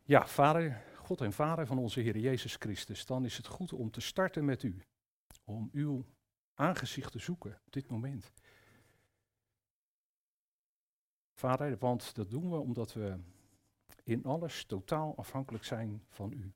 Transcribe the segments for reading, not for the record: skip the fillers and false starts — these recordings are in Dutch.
Ja, Vader, God en Vader van onze Heer Jezus Christus, dan is het goed om te starten met u. Om uw aangezicht te zoeken op dit moment. Vader, want dat doen we omdat we in alles totaal afhankelijk zijn van u.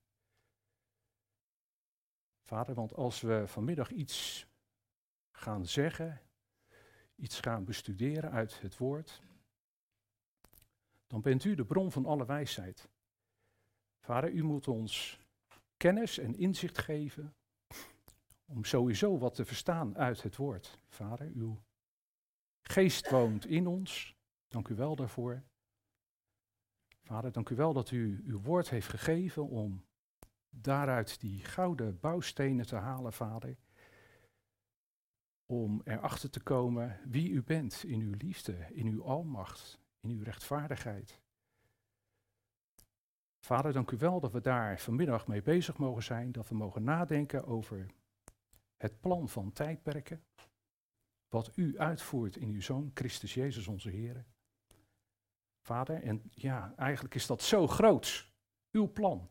Vader, want als we vanmiddag iets gaan zeggen, iets gaan bestuderen uit het woord, dan bent u de bron van alle wijsheid. Vader, u moet ons kennis en inzicht geven om sowieso wat te verstaan uit het woord. Vader, uw geest woont in ons. Dank u wel daarvoor. Vader, dank u wel dat u uw woord heeft gegeven om daaruit die gouden bouwstenen te halen, Vader. Om erachter te komen wie u bent in uw liefde, in uw almacht, in uw rechtvaardigheid. Vader, dank u wel dat we daar vanmiddag mee bezig mogen zijn, dat we mogen nadenken over het plan van tijdperken, wat u uitvoert in uw Zoon, Christus Jezus onze Heer. Vader, en ja, eigenlijk is dat zo groots, uw plan.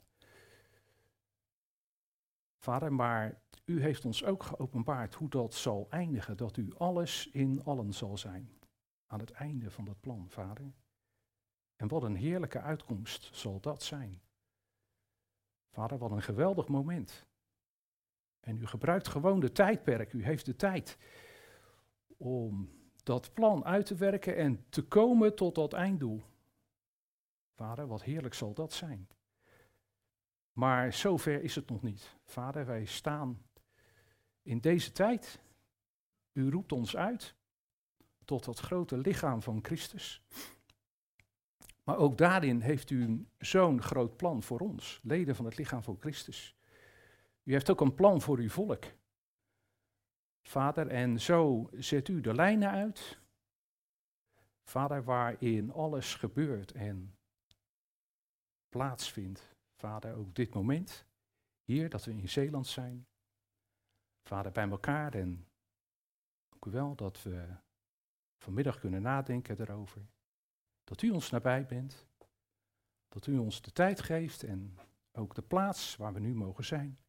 Vader, maar u heeft ons ook geopenbaard hoe dat zal eindigen, dat u alles in allen zal zijn, aan het einde van dat plan, Vader. En wat een heerlijke uitkomst zal dat zijn. Vader, wat een geweldig moment. En u gebruikt gewoon de tijdperk, u heeft de tijd om dat plan uit te werken en te komen tot dat einddoel. Vader, wat heerlijk zal dat zijn. Maar zover is het nog niet. Vader, wij staan in deze tijd. U roept ons uit tot dat grote lichaam van Christus. Maar ook daarin heeft u zo'n groot plan voor ons, leden van het lichaam van Christus. U heeft ook een plan voor uw volk. Vader, en zo zet u de lijnen uit. Vader, waarin alles gebeurt en plaatsvindt. Vader, ook dit moment, hier dat we in Zeeland zijn. Vader, bij elkaar en dank u wel dat we vanmiddag kunnen nadenken erover. Dat u ons nabij bent, dat u ons de tijd geeft en ook de plaats waar we nu mogen zijn.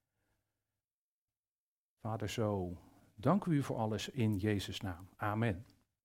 Vader, zo dank u voor alles in Jezus' naam. Amen.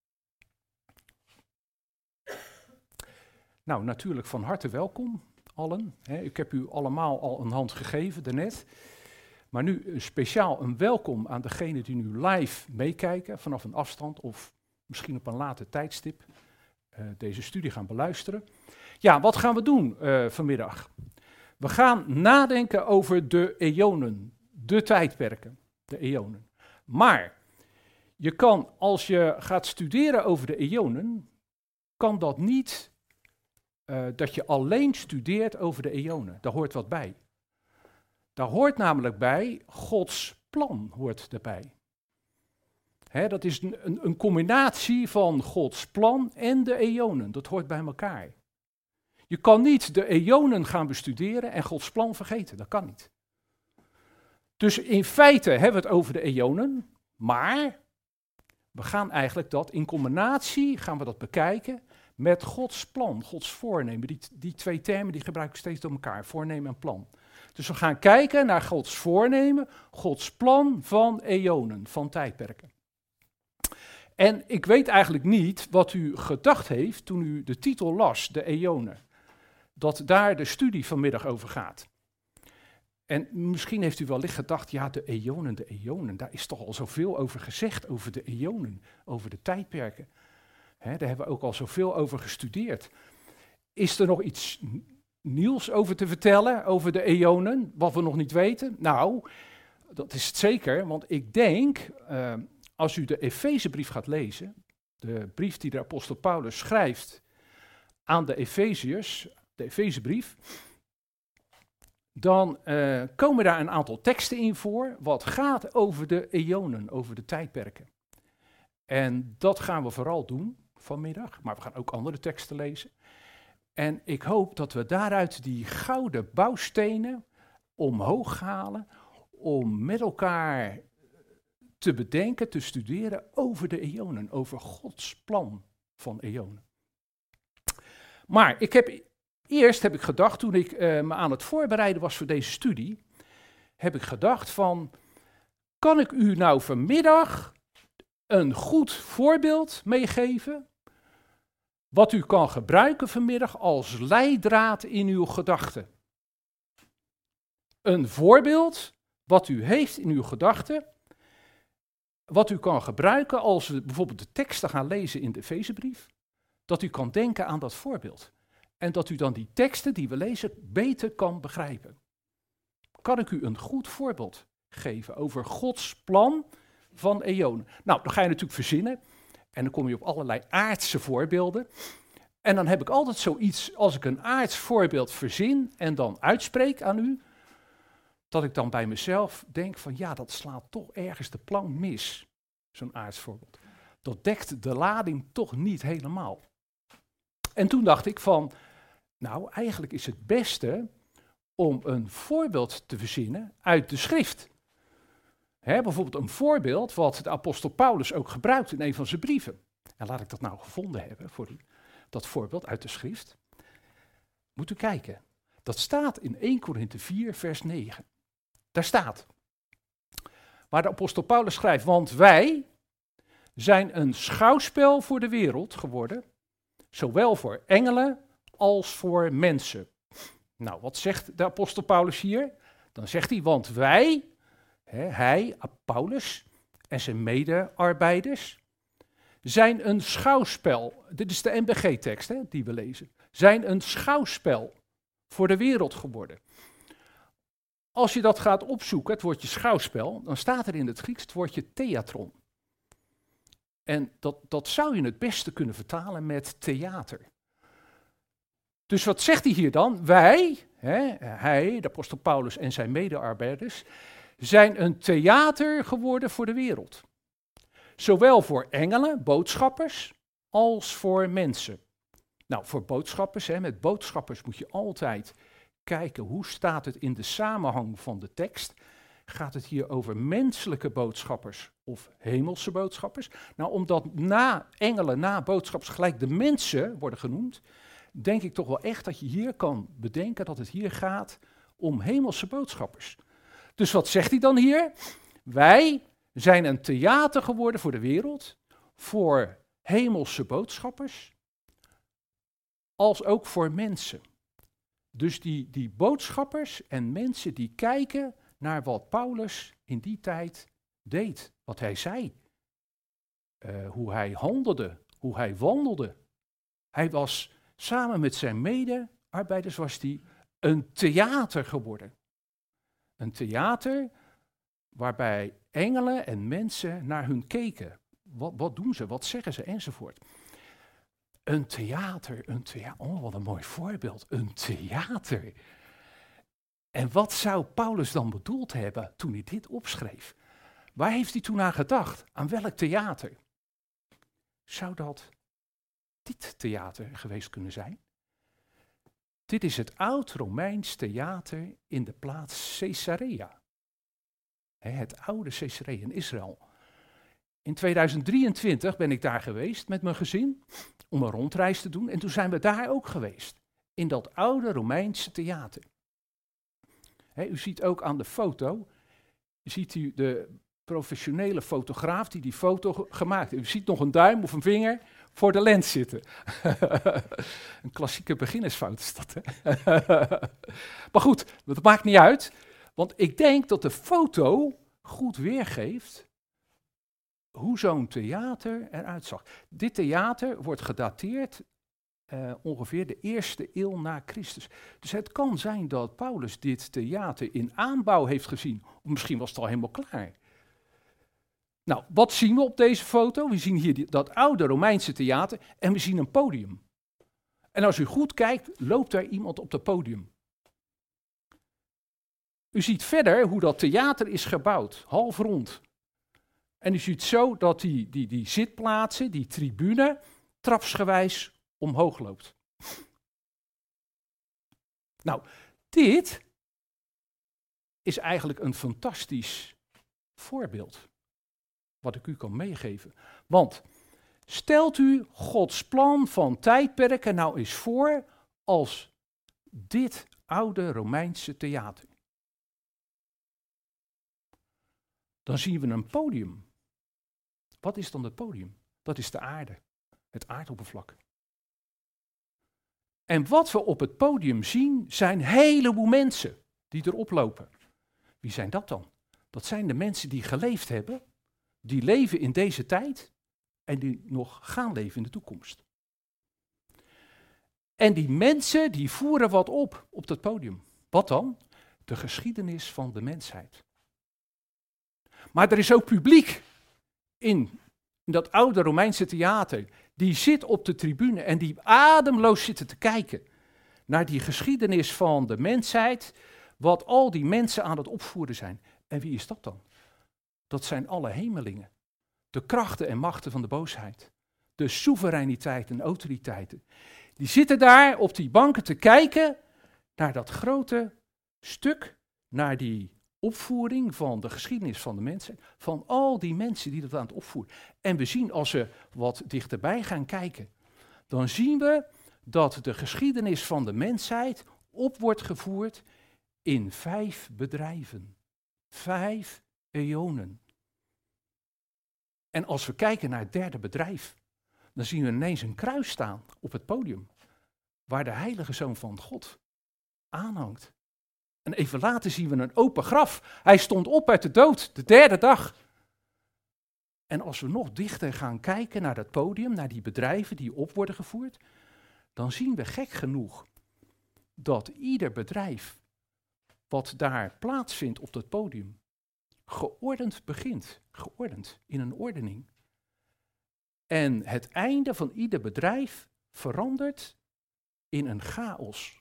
Nou, natuurlijk van harte welkom, allen. Ik heb u allemaal al een hand gegeven daarnet. Maar nu speciaal een welkom aan degenen die nu live meekijken, vanaf een afstand of misschien op een later tijdstip deze studie gaan beluisteren. Ja, wat gaan we doen vanmiddag? We gaan nadenken over de eonen, de tijdperken, de eonen. Maar je kan, als je gaat studeren over de eonen, kan dat niet dat je alleen studeert over de eonen. Daar hoort wat bij. Daar hoort namelijk bij, Gods plan hoort erbij. Dat is een combinatie van Gods plan en de eonen. Dat hoort bij elkaar. Je kan niet de eonen gaan bestuderen en Gods plan vergeten. Dat kan niet. Dus in feite hebben we het over de eonen, maar we gaan eigenlijk dat in combinatie gaan we dat bekijken met Gods plan, Gods voornemen. Die twee termen die gebruik ik steeds door elkaar, voornemen en plan. Dus we gaan kijken naar Gods voornemen, Gods plan van eonen, van tijdperken. En ik weet eigenlijk niet wat u gedacht heeft toen u de titel las, de eonen. Dat daar de studie vanmiddag over gaat. En misschien heeft u wellicht gedacht, ja, de eonen, daar is toch al zoveel over gezegd, over de eonen, over de tijdperken. Daar hebben we ook al zoveel over gestudeerd. Is er nog iets nieuws over te vertellen, over de eonen, wat we nog niet weten? Nou, dat is het zeker, want ik denk, als u de Efezebrief gaat lezen, de brief die de apostel Paulus schrijft aan de Efeziërs, de Efezebrief, dan komen daar een aantal teksten in voor, wat gaat over de eonen, over de tijdperken. En dat gaan we vooral doen vanmiddag, maar we gaan ook andere teksten lezen. En ik hoop dat we daaruit die gouden bouwstenen omhoog halen, om met elkaar te bedenken, te studeren over de eonen, over Gods plan van eonen. Maar ik heb Eerst heb ik gedacht, toen ik me aan het voorbereiden was voor deze studie, heb ik gedacht van, kan ik u nou vanmiddag een goed voorbeeld meegeven, wat u kan gebruiken vanmiddag als leidraad in uw gedachten? Een voorbeeld wat u heeft in uw gedachten, wat u kan gebruiken als we bijvoorbeeld de teksten gaan lezen in de Efezebrief, dat u kan denken aan dat voorbeeld. En dat u dan die teksten die we lezen beter kan begrijpen. Kan ik u een goed voorbeeld geven over Gods plan van eonen? Nou, dan ga je natuurlijk verzinnen. En dan kom je op allerlei aardse voorbeelden. En dan heb ik altijd zoiets, als ik een aards voorbeeld verzin en dan uitspreek aan u, dat ik dan bij mezelf denk van ja, dat slaat toch ergens de plank mis. Zo'n aards voorbeeld. Dat dekt de lading toch niet helemaal. En toen dacht ik van, nou eigenlijk is het beste om een voorbeeld te verzinnen uit de schrift. Bijvoorbeeld een voorbeeld wat de apostel Paulus ook gebruikt in een van zijn brieven. En laat ik dat nou gevonden hebben voor u, dat voorbeeld uit de schrift. Moet u kijken, dat staat in 1 Korinthe 4 vers 9. Daar staat, waar de apostel Paulus schrijft, want wij zijn een schouwspel voor de wereld geworden, zowel voor engelen als voor mensen. Nou, wat zegt de apostel Paulus hier? Dan zegt hij, want wij, hij, Paulus en zijn medearbeiders, zijn een schouwspel. Dit is de NBG-tekst die we lezen. Zijn een schouwspel voor de wereld geworden. Als je dat gaat opzoeken, het woordje schouwspel, dan staat er in het Grieks het woordje theatron. En dat zou je het beste kunnen vertalen met theater. Dus wat zegt hij hier dan? Wij, hij, de apostel Paulus en zijn medearbeiders, zijn een theater geworden voor de wereld. Zowel voor engelen, boodschappers, als voor mensen. Nou, voor boodschappers, met boodschappers moet je altijd kijken hoe staat het in de samenhang van de tekst. Gaat het hier over menselijke boodschappers of hemelse boodschappers? Nou, omdat na engelen, na boodschappers gelijk de mensen worden genoemd, denk ik toch wel echt dat je hier kan bedenken dat het hier gaat om hemelse boodschappers. Dus wat zegt hij dan hier? Wij zijn een theater geworden voor de wereld, voor hemelse boodschappers, als ook voor mensen. Dus die boodschappers en mensen die kijken naar wat Paulus in die tijd deed, wat hij zei, hoe hij handelde, hoe hij wandelde. Hij was samen met zijn medearbeiders was hij een theater geworden. Een theater waarbij engelen en mensen naar hun keken. Wat doen ze, wat zeggen ze enzovoort. Een theater, oh wat een mooi voorbeeld, een theater. En wat zou Paulus dan bedoeld hebben toen hij dit opschreef? Waar heeft hij toen aan gedacht? Aan welk theater? Zou dat dit theater geweest kunnen zijn? Dit is het oud-Romeins theater in de plaats Caesarea. Het oude Caesarea in Israël. In 2023 ben ik daar geweest met mijn gezin om een rondreis te doen. En toen zijn we daar ook geweest, in dat oude Romeinse theater. U ziet ook aan de foto, ziet u de professionele fotograaf die foto gemaakt heeft. U ziet nog een duim of een vinger voor de lens zitten. Een klassieke beginnersfout is dat, Maar goed, dat maakt niet uit, want ik denk dat de foto goed weergeeft hoe zo'n theater eruit zag. Dit theater wordt gedateerd ongeveer de 1e eeuw na Christus. Dus het kan zijn dat Paulus dit theater in aanbouw heeft gezien. Of misschien was het al helemaal klaar. Nou, wat zien we op deze foto? We zien hier dat oude Romeinse theater en we zien een podium. En als u goed kijkt, loopt daar iemand op het podium. U ziet verder hoe dat theater is gebouwd, half rond. En u ziet zo dat die zitplaatsen, die tribune, trapsgewijs omhoog loopt. Nou, dit is eigenlijk een fantastisch voorbeeld, wat ik u kan meegeven. Want stelt u Gods plan van tijdperken nou eens voor als dit oude Romeinse theater. Dan zien we een podium. Wat is dan het podium? Dat is de aarde, het aardoppervlak. En wat we op het podium zien, zijn een heleboel mensen die erop lopen. Wie zijn dat dan? Dat zijn de mensen die geleefd hebben, die leven in deze tijd en die nog gaan leven in de toekomst. En die mensen die voeren wat op dat podium. Wat dan? De geschiedenis van de mensheid. Maar er is ook publiek in dat oude Romeinse theater. Die zit op de tribune en die ademloos zitten te kijken naar die geschiedenis van de mensheid, wat al die mensen aan het opvoeren zijn. En wie is dat dan? Dat zijn alle hemelingen. De krachten en machten van de boosheid. De soevereiniteit en autoriteiten. Die zitten daar op die banken te kijken naar dat grote stuk, naar die opvoering van de geschiedenis van de mensen, van al die mensen die dat aan het opvoeren. En we zien, als we wat dichterbij gaan kijken, dan zien we dat de geschiedenis van de mensheid op wordt gevoerd in 5 bedrijven. 5 eonen. En als we kijken naar het 3e bedrijf, dan zien we ineens een kruis staan op het podium, waar de heilige Zoon van God aanhangt. En even later zien we een open graf. Hij stond op uit de dood, de 3e dag. En als we nog dichter gaan kijken naar dat podium, naar die bedrijven die op worden gevoerd, dan zien we gek genoeg dat ieder bedrijf wat daar plaatsvindt op dat podium, geordend begint. Geordend, in een ordening. En het einde van ieder bedrijf verandert in een chaos.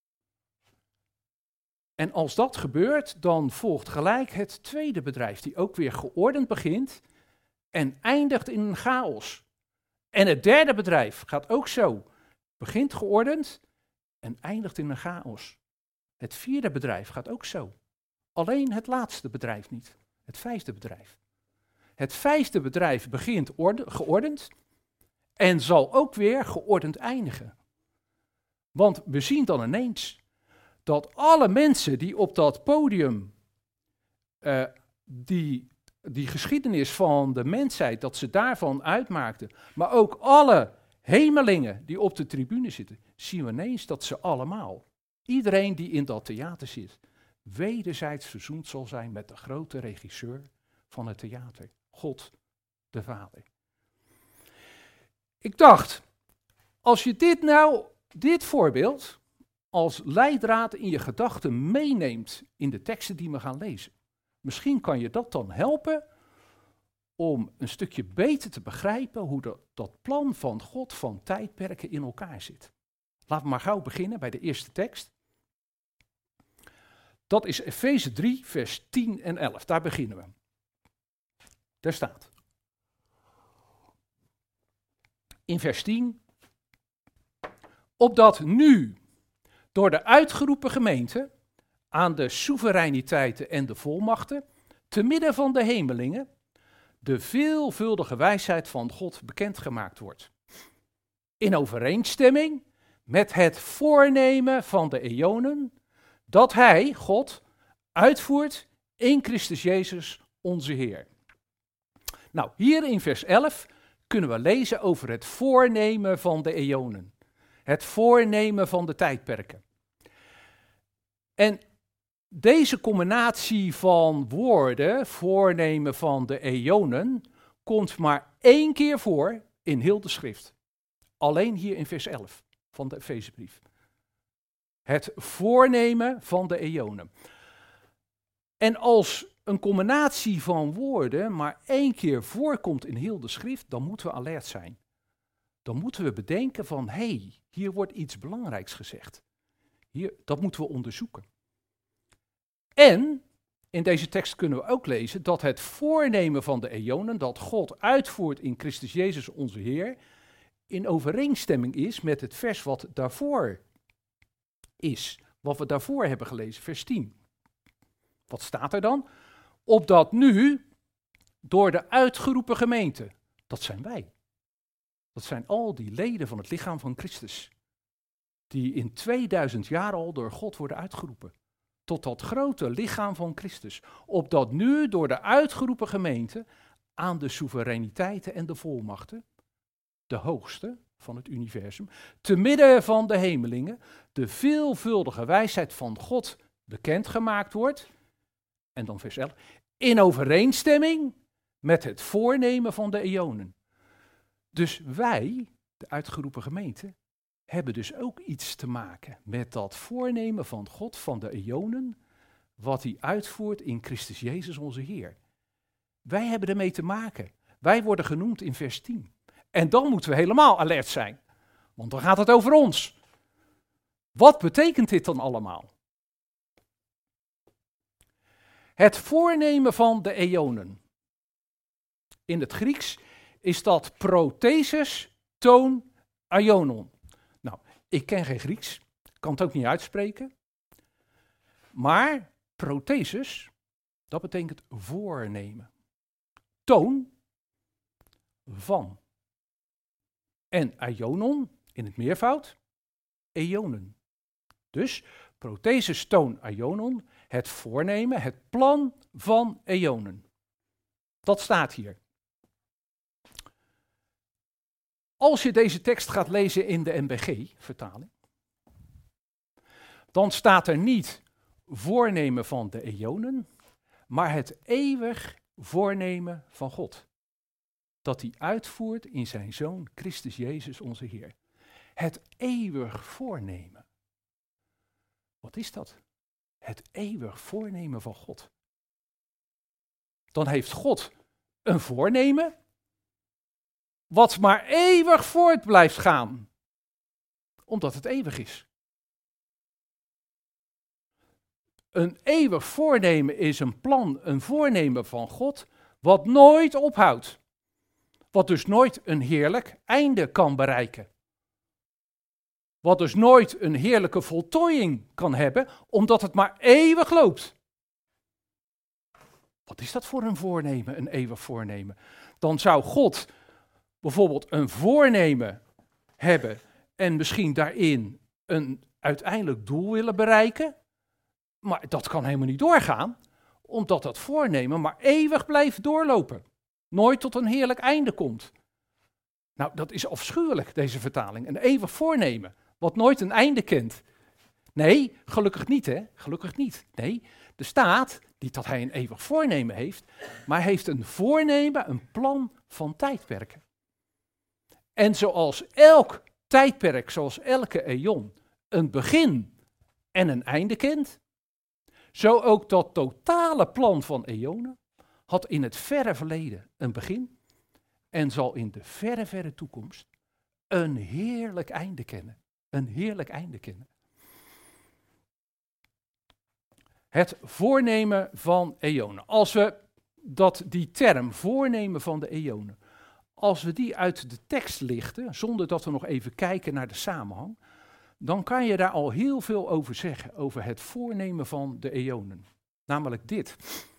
En als dat gebeurt, dan volgt gelijk het 2e bedrijf, die ook weer geordend begint en eindigt in een chaos. En het 3e bedrijf gaat ook zo. Begint geordend en eindigt in een chaos. Het 4e bedrijf gaat ook zo. Alleen het laatste bedrijf niet. Het 5e bedrijf. Het 5e bedrijf begint geordend en zal ook weer geordend eindigen. Want we zien dan ineens dat alle mensen die op dat podium die geschiedenis van de mensheid, dat ze daarvan uitmaakten, maar ook alle hemelingen die op de tribune zitten, zien we ineens dat ze allemaal, iedereen die in dat theater zit, wederzijds verzoend zal zijn met de grote regisseur van het theater, God de Vader. Ik dacht, als je dit voorbeeld als leidraad in je gedachten meeneemt in de teksten die we gaan lezen, misschien kan je dat dan helpen om een stukje beter te begrijpen hoe dat plan van God van tijdperken in elkaar zit. Laten we maar gauw beginnen bij de eerste tekst. Dat is Efeze 3, vers 10 en 11. Daar beginnen we. Daar staat. In vers 10. Opdat nu door de uitgeroepen gemeente aan de soevereiniteiten en de volmachten, te midden van de hemelingen, de veelvuldige wijsheid van God bekendgemaakt wordt. In overeenstemming met het voornemen van de eonen, dat Hij, God, uitvoert in Christus Jezus, onze Heer. Nou, hier in vers 11 kunnen we lezen over het voornemen van de eonen. Het voornemen van de tijdperken. En deze combinatie van woorden, voornemen van de eonen, komt maar 1 keer voor in heel de schrift. Alleen hier in vers 11 van de Efezebrief. Het voornemen van de eonen. En als een combinatie van woorden maar 1 keer voorkomt in heel de schrift, dan moeten we alert zijn. Dan moeten we bedenken van, hier wordt iets belangrijks gezegd. Dat moeten we onderzoeken. En in deze tekst kunnen we ook lezen dat het voornemen van de eonen, dat God uitvoert in Christus Jezus onze Heer, in overeenstemming is met het vers wat daarvoor is. Wat we daarvoor hebben gelezen, vers 10. Wat staat er dan? Opdat nu door de uitgeroepen gemeente, dat zijn wij. Dat zijn al die leden van het lichaam van Christus. die in 2000 jaar al door God worden uitgeroepen. Tot dat grote lichaam van Christus. Opdat nu door de uitgeroepen gemeente aan de soevereiniteiten en de volmachten, de hoogste van het universum, te midden van de hemelingen, de veelvuldige wijsheid van God bekendgemaakt wordt. En dan vers 11. In overeenstemming met het voornemen van de eonen. Dus wij, de uitgeroepen gemeente, hebben dus ook iets te maken met dat voornemen van God van de eonen, wat hij uitvoert in Christus Jezus onze Heer. Wij hebben ermee te maken. Wij worden genoemd in vers 10. En dan moeten we helemaal alert zijn, want dan gaat het over ons. Wat betekent dit dan allemaal? Het voornemen van de eonen. In het Grieks is dat prothesis toon aionon. Nou, ik ken geen Grieks, kan het ook niet uitspreken. Maar prothesis, dat betekent voornemen. Toon van. En aionon, in het meervoud, eonen. Dus prothesis toon aionon, het voornemen, het plan van eonen. Dat staat hier. Als je deze tekst gaat lezen in de NBG-vertaling, dan staat er niet voornemen van de eonen, maar het eeuwig voornemen van God. Dat hij uitvoert in zijn Zoon Christus Jezus onze Heer. Het eeuwig voornemen. Wat is dat? Het eeuwig voornemen van God. Dan heeft God een voornemen, wat maar eeuwig voort blijft gaan, omdat het eeuwig is. Een eeuwig voornemen is een plan, een voornemen van God, wat nooit ophoudt. Wat dus nooit een heerlijk einde kan bereiken. Wat dus nooit een heerlijke voltooiing kan hebben, omdat het maar eeuwig loopt. Wat is dat voor een voornemen, een eeuwig voornemen? Dan zou God bijvoorbeeld een voornemen hebben en misschien daarin een uiteindelijk doel willen bereiken, maar dat kan helemaal niet doorgaan, omdat dat voornemen maar eeuwig blijft doorlopen. Nooit tot een heerlijk einde komt. Nou, dat is afschuwelijk, deze vertaling. Een eeuwig voornemen, wat nooit een einde kent. Nee, gelukkig niet, hè? Gelukkig niet. Nee, er staat niet dat hij een eeuwig voornemen heeft, maar hij heeft een voornemen, een plan van tijdperken. En zoals elk tijdperk, zoals elke eon, een begin en een einde kent, zo ook dat totale plan van eonen had in het verre verleden een begin en zal in de verre, verre toekomst een heerlijk einde kennen. Een heerlijk einde kennen. Het voornemen van eonen. Als we die term voornemen van de eonen, als we die uit de tekst lichten, zonder dat we nog even kijken naar de samenhang, dan kan je daar al heel veel over zeggen, over het voornemen van de eonen. Namelijk dit.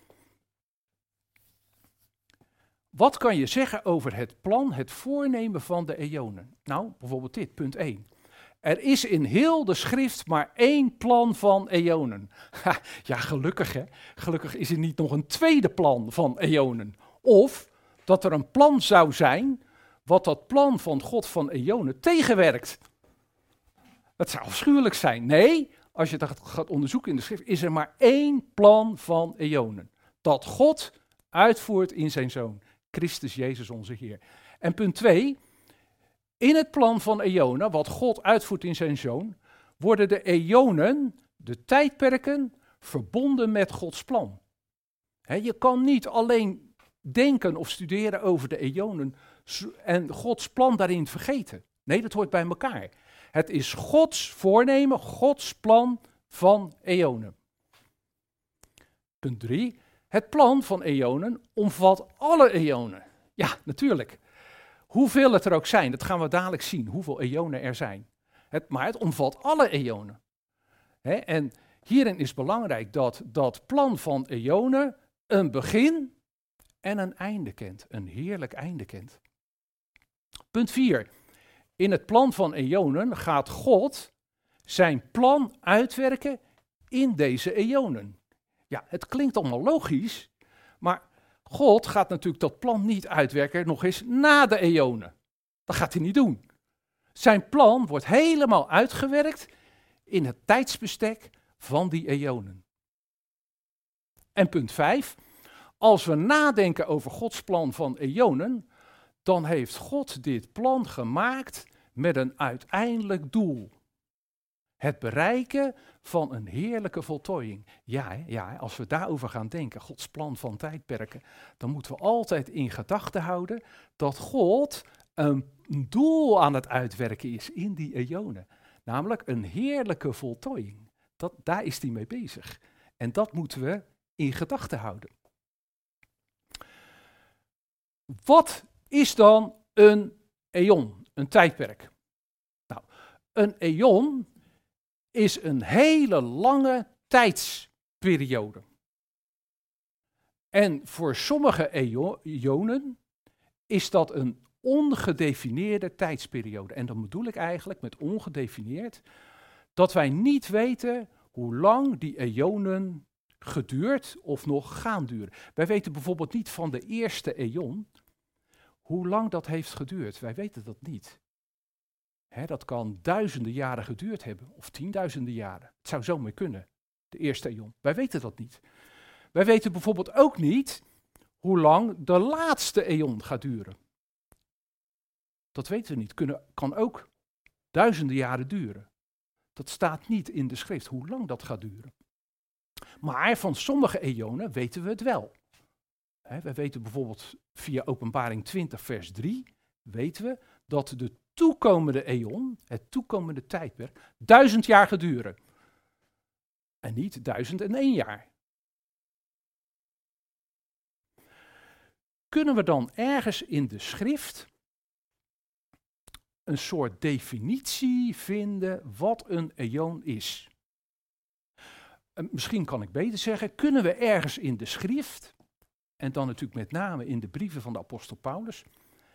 Wat kan je zeggen over het plan, het voornemen van de eonen? Nou, bijvoorbeeld dit, punt 1. Er is in heel de schrift maar één plan van eonen. Ja, gelukkig hè. Gelukkig is er niet nog een tweede plan van eonen. Of dat er een plan zou zijn, wat dat plan van God van eonen tegenwerkt. Het zou afschuwelijk zijn. Nee, als je dat gaat onderzoeken in de schrift, is er maar één plan van eonen. Dat God uitvoert in zijn Zoon, Christus Jezus onze Heer. En punt 2, in het plan van eonen, wat God uitvoert in zijn Zoon, worden de eonen, de tijdperken, verbonden met Gods plan. Je kan niet alleen denken of studeren over de eonen en Gods plan daarin vergeten. Nee, dat hoort bij elkaar. Het is Gods voornemen, Gods plan van eonen. Punt 3. Het plan van eonen omvat alle eonen. Ja, natuurlijk. Hoeveel het er ook zijn, dat gaan we dadelijk zien, hoeveel eonen er zijn. Maar het omvat alle eonen. En hierin is belangrijk dat dat plan van eonen een begin en een einde kent. Een heerlijk einde kent. Punt 4. In het plan van eonen gaat God zijn plan uitwerken in deze eonen. Ja, het klinkt allemaal logisch, maar God gaat natuurlijk dat plan niet uitwerken nog eens na de eonen. Dat gaat hij niet doen. Zijn plan wordt helemaal uitgewerkt in het tijdsbestek van die eonen. En punt 5. Als we nadenken over Gods plan van eonen, dan heeft God dit plan gemaakt met een uiteindelijk doel. Het bereiken van een heerlijke voltooiing. Ja, als we daarover gaan denken, Gods plan van tijdperken, dan moeten we altijd in gedachten houden dat God een doel aan het uitwerken is in die eonen. Namelijk een heerlijke voltooiing. Daar is hij mee bezig. En dat moeten we in gedachten houden. Wat is dan een eon, een tijdperk? Nou, een eon is een hele lange tijdsperiode. En voor sommige eonen is dat een ongedefinieerde tijdsperiode. En dan bedoel ik eigenlijk met ongedefinieerd dat wij niet weten hoe lang die eonen geduurd of nog gaan duren. Wij weten bijvoorbeeld niet van de eerste eon hoe lang dat heeft geduurd. Wij weten dat niet. Dat kan duizenden jaren geduurd hebben, of 10.000 jaren. Het zou zomaar kunnen, de eerste eon. Wij weten dat niet. Wij weten bijvoorbeeld ook niet hoe lang de laatste eon gaat duren. Dat weten we niet. Kan ook duizenden jaren duren. Dat staat niet in de schrift, hoe lang dat gaat duren. Maar van sommige eonen weten we het wel. We weten bijvoorbeeld via Openbaring 20 vers 3, weten we dat de toekomende eon, het toekomende tijdperk, 1000 jaar gaat duren. En niet 1001 jaar. Kunnen we dan ergens in de schrift een soort definitie vinden wat een eon is? Misschien kan ik beter zeggen, kunnen we ergens in de schrift, en dan natuurlijk met name in de brieven van de apostel Paulus,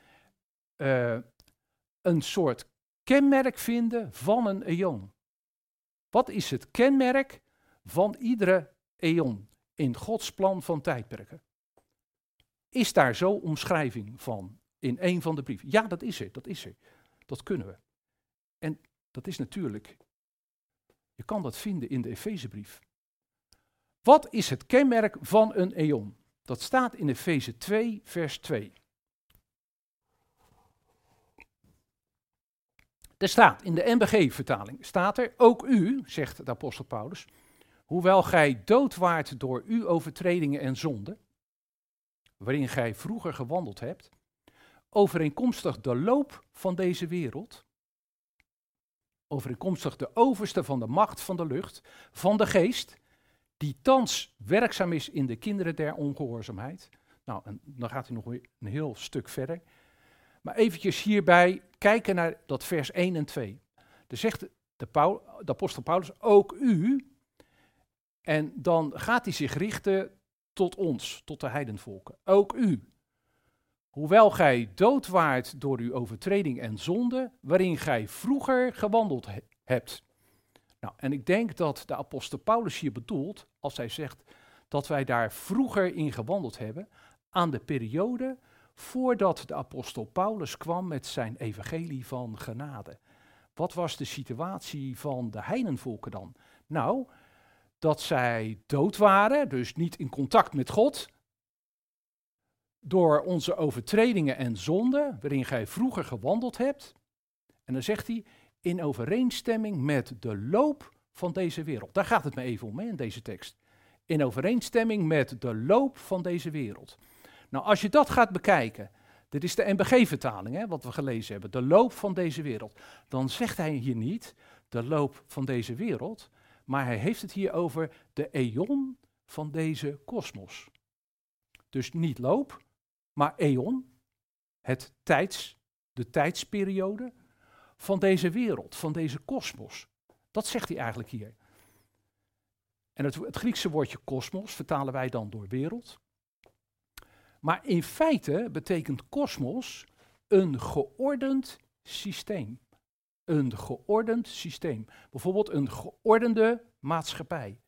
een soort kenmerk vinden van een eon? Wat is het kenmerk van iedere eon in Gods plan van tijdperken? Is daar zo omschrijving van in een van de brieven? Ja, dat is er. Dat kunnen we. En dat is natuurlijk, je kan dat vinden in de Efezebrief. Wat is het kenmerk van een eon? Dat staat in Efeze 2, vers 2. Er staat in de NBG-vertaling, staat er, ook u, zegt de apostel Paulus, hoewel gij dood waart door uw overtredingen en zonden, waarin gij vroeger gewandeld hebt, overeenkomstig de loop van deze wereld, overeenkomstig de overste van de macht van de lucht, van de geest, die thans werkzaam is in de kinderen der ongehoorzaamheid. Nou, en dan gaat hij nog een heel stuk verder. Maar eventjes hierbij kijken naar dat vers 1 en 2. Er zegt de apostel Paulus, ook u, en dan gaat hij zich richten tot ons, tot de heidenvolken. Ook u, hoewel gij dood waart door uw overtreding en zonde, waarin gij vroeger gewandeld hebt. Nou, en ik denk dat de apostel Paulus hier bedoelt, als hij zegt dat wij daar vroeger in gewandeld hebben, aan de periode voordat de apostel Paulus kwam met zijn evangelie van genade. Wat was de situatie van de heidenvolken dan? Nou, dat zij dood waren, dus niet in contact met God, door onze overtredingen en zonden, waarin gij vroeger gewandeld hebt. En dan zegt hij, in overeenstemming met de loop van deze wereld. Daar gaat het me even om in deze tekst. In overeenstemming met de loop van deze wereld. Nou, als je dat gaat bekijken, dit is de NBG-vertaling, wat we gelezen hebben, de loop van deze wereld. Dan zegt hij hier niet de loop van deze wereld, maar hij heeft het hier over de eon van deze kosmos. Dus niet loop, maar eon, de tijdsperiode van deze wereld, van deze kosmos. Dat zegt hij eigenlijk hier. En het Griekse woordje kosmos vertalen wij dan door wereld. Maar in feite betekent kosmos een geordend systeem. een geordend systeem. Bijvoorbeeld een geordende maatschappij.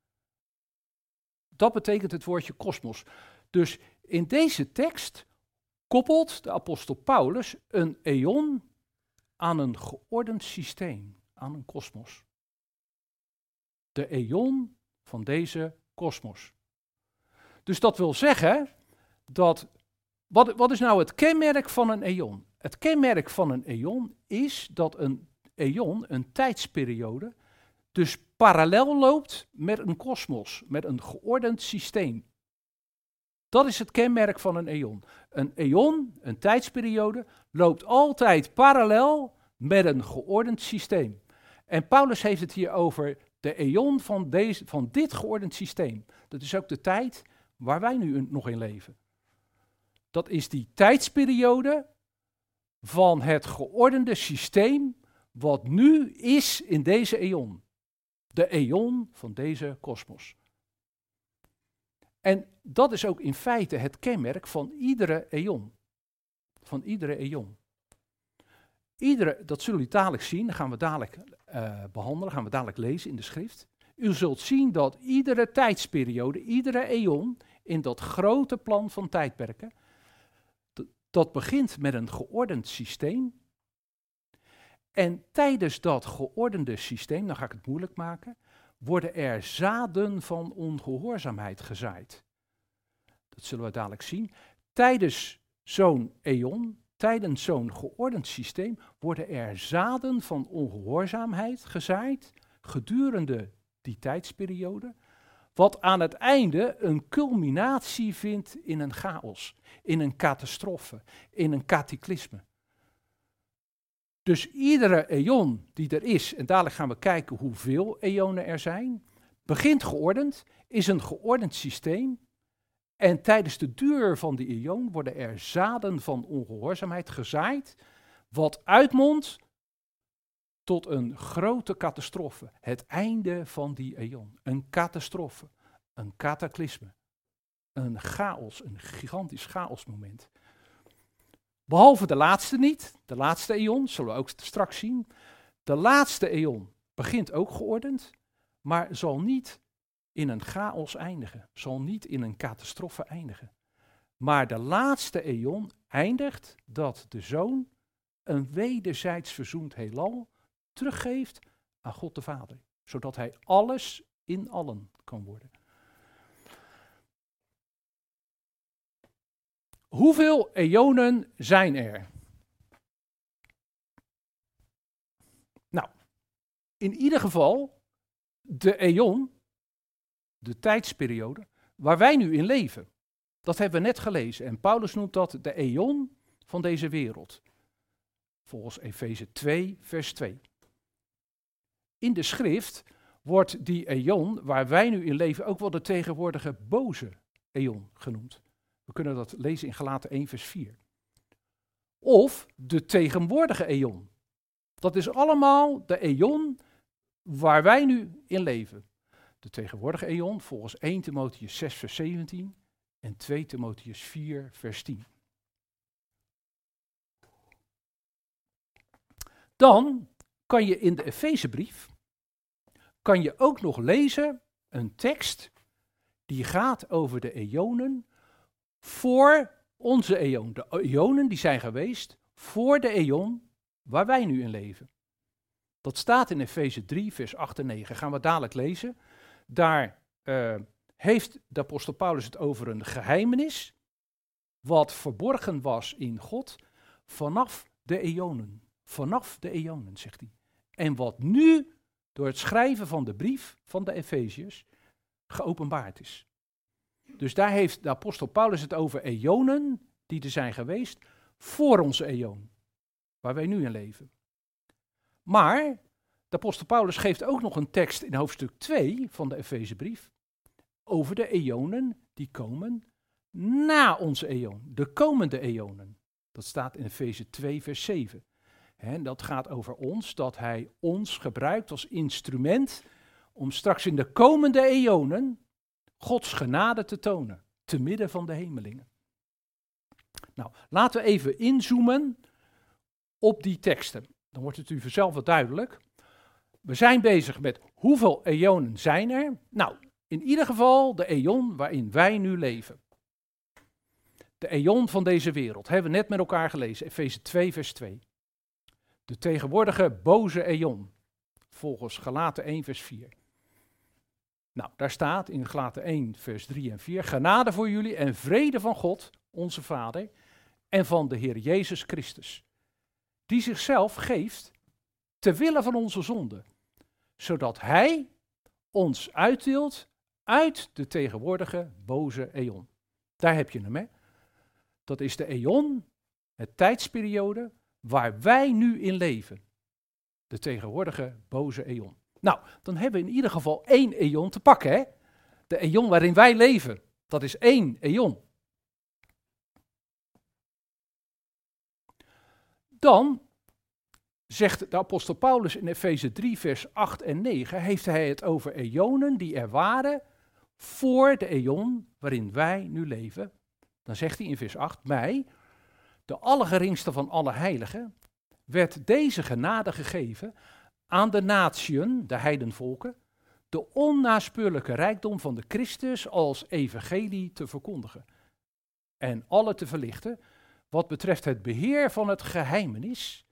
Dat betekent het woordje kosmos. Dus in deze tekst koppelt de apostel Paulus een eon aan een geordend systeem, aan een kosmos. De eon van deze kosmos. Dus dat wil zeggen dat, wat is nou het kenmerk van een eon? Het kenmerk van een eon is dat een eon, een tijdsperiode, dus parallel loopt met een kosmos, met een geordend systeem. Dat is het kenmerk van een eon. Een eon, een tijdsperiode, loopt altijd parallel met een geordend systeem. En Paulus heeft het hier over de eon van dit geordend systeem. Dat is ook de tijd waar wij nu nog in leven. Dat is die tijdsperiode van het geordende systeem wat nu is in deze eon. De eon van deze kosmos. En dat is ook in feite het kenmerk van iedere eon. Van iedere eon. Dat zullen jullie dadelijk zien, dat gaan we dadelijk behandelen, gaan we dadelijk lezen in de schrift. U zult zien dat iedere tijdsperiode, iedere eon, in dat grote plan van tijdperken, dat begint met een geordend systeem. En tijdens dat geordende systeem, dan ga ik het moeilijk maken, worden er zaden van ongehoorzaamheid gezaaid. Dat zullen we dadelijk zien. Tijdens zo'n eon, tijdens zo'n geordend systeem, worden er zaden van ongehoorzaamheid gezaaid gedurende die tijdsperiode, wat aan het einde een culminatie vindt in een chaos, in een catastrofe, in een cataclysme. Dus iedere eon die er is, en dadelijk gaan we kijken hoeveel eonen er zijn, begint geordend, is een geordend systeem. En tijdens de duur van die eon worden er zaden van ongehoorzaamheid gezaaid, wat uitmondt tot een grote catastrofe. Het einde van die eon. Een catastrofe, een cataclysme, een chaos, een gigantisch chaosmoment. Behalve de laatste niet, de laatste eon, zullen we ook straks zien. De laatste eon begint ook geordend, maar zal niet in een chaos eindigen, zal niet in een catastrofe eindigen. Maar de laatste eon eindigt dat de Zoon een wederzijds verzoend heelal teruggeeft aan God de Vader, zodat hij alles in allen kan worden. Hoeveel eonen zijn er? Nou, in ieder geval de eon, de tijdsperiode, waar wij nu in leven. Dat hebben we net gelezen en Paulus noemt dat de eon van deze wereld. Volgens Efeze 2, vers 2. In de schrift wordt die eon waar wij nu in leven ook wel de tegenwoordige boze eon genoemd. We kunnen dat lezen in Galaten 1 vers 4. Of de tegenwoordige eon. Dat is allemaal de eon waar wij nu in leven. De tegenwoordige eon volgens 1 Timotheüs 6 vers 17 en 2 Timotheüs 4 vers 10. Dan kan je in de Efezebrief ook nog lezen een tekst die gaat over de eonen voor onze eon. De eonen die zijn geweest voor de eon waar wij nu in leven. Dat staat in Efeze 3 vers 8 en 9. Gaan we dadelijk lezen. Daar heeft de apostel Paulus het over een geheimenis wat verborgen was in God vanaf de eonen. Vanaf de eonen, zegt hij. En wat nu door het schrijven van de brief van de Efeziërs geopenbaard is. Dus daar heeft de apostel Paulus het over eonen die er zijn geweest voor onze eon, waar wij nu in leven. Maar de apostel Paulus geeft ook nog een tekst in hoofdstuk 2 van de Efezebrief over de eonen die komen na onze eon, de komende eonen. Dat staat in Efeze 2 vers 7. En dat gaat over ons, dat hij ons gebruikt als instrument om straks in de komende eonen Gods genade te tonen, te midden van de hemelingen. Nou, laten we even inzoomen op die teksten. Dan wordt het u vanzelf wat duidelijk. We zijn bezig met hoeveel eonen zijn er? Nou, in ieder geval de eon waarin wij nu leven. De eon van deze wereld, hebben we net met elkaar gelezen, Efeze 2 vers 2. De tegenwoordige boze eon, volgens Galaten 1 vers 4. Nou, daar staat in Galaten 1 vers 3 en 4, genade voor jullie en vrede van God, onze Vader, en van de Heer Jezus Christus, die zichzelf geeft ter wille van onze zonden, zodat Hij ons uitdeelt uit de tegenwoordige boze eon. Daar heb je hem, hè. Dat is de eon, het tijdsperiode waar wij nu in leven. De tegenwoordige boze eon. Nou, dan hebben we in ieder geval 1 eon te pakken, hè. De eon waarin wij leven. Dat is 1 eon. Dan zegt de apostel Paulus in Efeze 3 vers 8 en 9, heeft hij het over eonen die er waren voor de eon waarin wij nu leven. Dan zegt hij in vers 8, mij, de allergeringste van alle heiligen, werd deze genade gegeven aan de natieën, de heidenvolken, de onnaspeurlijke rijkdom van de Christus als evangelie te verkondigen en alle te verlichten wat betreft het beheer van het geheimenis.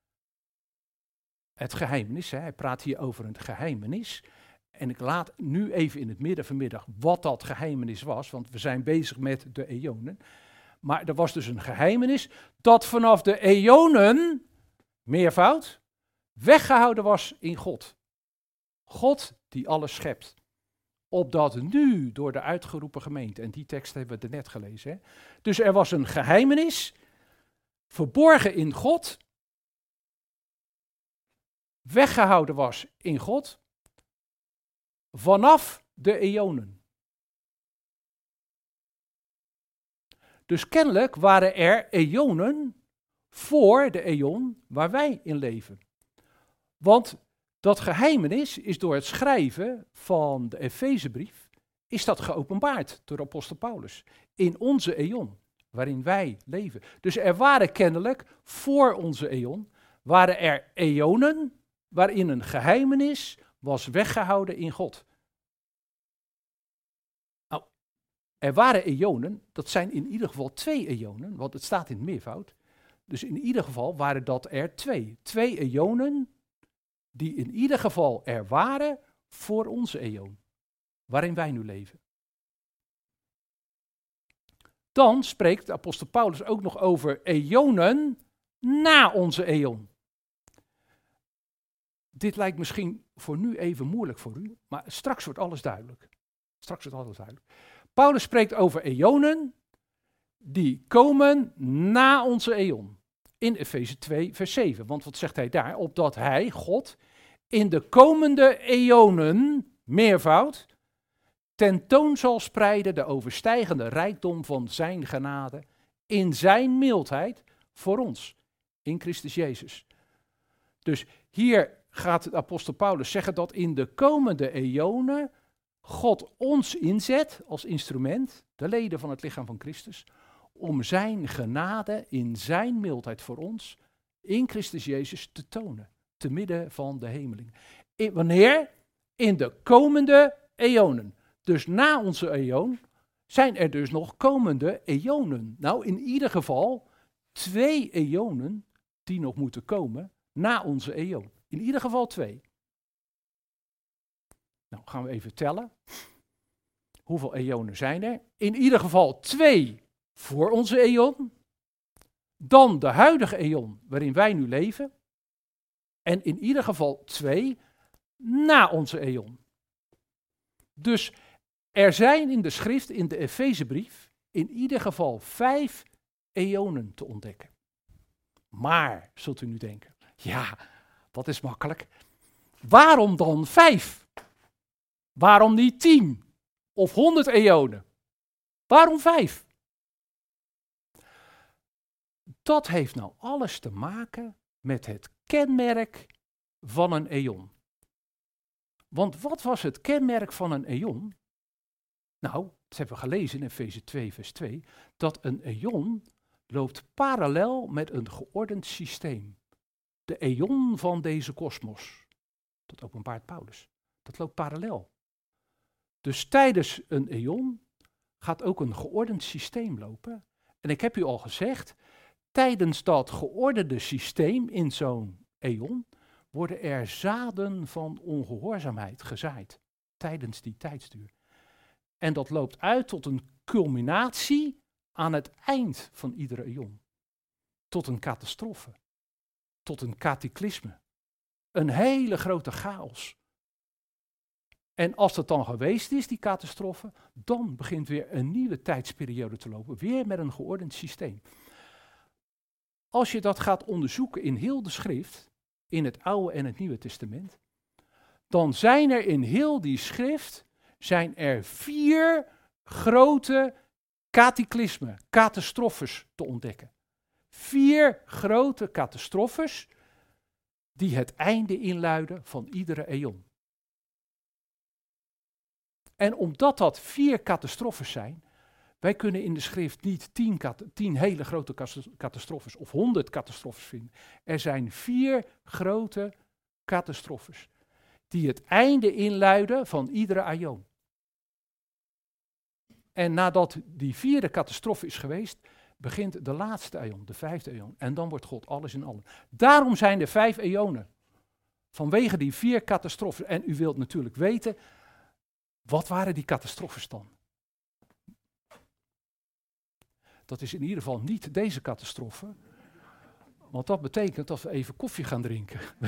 Het geheimenis, hij praat hier over een geheimenis. En ik laat nu even in het midden vanmiddag wat dat geheimenis was, want we zijn bezig met de eonen. Maar er was dus een geheimenis dat vanaf de eonen, meervoud, weggehouden was in God. God die alles schept. Opdat nu door de uitgeroepen gemeente, en die tekst hebben we net gelezen. Hè? Dus er was een geheimenis, verborgen in God, weggehouden was in God, vanaf de eonen. Dus kennelijk waren er eonen voor de eon waar wij in leven. Want dat geheimenis is door het schrijven van de Efezebrief, is dat geopenbaard door apostel Paulus. In onze eon, waarin wij leven. Dus er waren kennelijk, voor onze eon, waren er eonen waarin een geheimenis was weggehouden in God. Nou, er waren eonen, dat zijn in ieder geval 2 eonen, want het staat in het meervoud. Dus in ieder geval waren dat er 2. 2 eonen die in ieder geval er waren voor onze eon, waarin wij nu leven. Dan spreekt de apostel Paulus ook nog over eonen na onze eon. Dit lijkt misschien voor nu even moeilijk voor u, maar straks wordt alles duidelijk. Paulus spreekt over eonen die komen na onze eon. In Efeze 2 vers 7, want wat zegt hij daar? Opdat hij, God, in de komende eonen, meervoud, tentoon zal spreiden de overstijgende rijkdom van zijn genade in zijn mildheid voor ons, in Christus Jezus. Dus hier gaat de apostel Paulus zeggen dat in de komende eonen God ons inzet als instrument, de leden van het lichaam van Christus, om zijn genade in zijn mildheid voor ons, in Christus Jezus, te tonen, te midden van de hemeling. Wanneer? In de komende eonen. Dus na onze eon zijn er dus nog komende eonen. Nou, in ieder geval 2 eonen die nog moeten komen na onze eon. In ieder geval 2. Nou, gaan we even tellen. Hoeveel eonen zijn er? In ieder geval 2 voor onze eon. Dan de huidige eon waarin wij nu leven. En in ieder geval 2 na onze eon. Dus er zijn in de schrift, in de Efezebrief, in ieder geval 5 eonen te ontdekken. Maar, zult u nu denken, ja, dat is makkelijk. Waarom dan 5? Waarom niet 10 of 100 eonen? Waarom 5? Dat heeft nou alles te maken met het kenmerk van een eon. Want wat was het kenmerk van een eon? Nou, dat hebben we gelezen in Efeze 2 vers 2, dat een eon loopt parallel met een geordend systeem. de eon van deze kosmos. Dat openbaart Paulus. Dat loopt parallel. Dus tijdens een eon gaat ook een geordend systeem lopen. En ik heb u al gezegd, tijdens dat geordende systeem in zo'n eon worden er zaden van ongehoorzaamheid gezaaid. Tijdens die tijdsduur. En dat loopt uit tot een culminatie aan het eind van iedere eon. Tot een catastrofe. Tot een cataclysme. Een hele grote chaos. En als dat dan geweest is, die catastrofe, dan begint weer een nieuwe tijdsperiode te lopen. Weer met een geordend systeem. Als je dat gaat onderzoeken in heel de schrift, in het Oude en het Nieuwe Testament, dan zijn er in heel die schrift, zijn er 4 grote cataclysmen, catastrofes te ontdekken. 4 grote catastrofes die het einde inluiden van iedere eon. En omdat dat 4 catastrofes zijn, wij kunnen in de schrift niet 10 hele grote catastrofes of 100 catastrofes vinden. Er zijn 4 grote catastrofes die het einde inluiden van iedere aion. En nadat die 4e catastrofe is geweest, begint de laatste aion, de 5e aion. En dan wordt God alles in allen. Daarom zijn er 5 eonen. Vanwege die 4 catastrofes. En u wilt natuurlijk weten, wat waren die catastrofes dan? Dat is in ieder geval niet deze catastrofe. Want dat betekent dat we even koffie gaan drinken.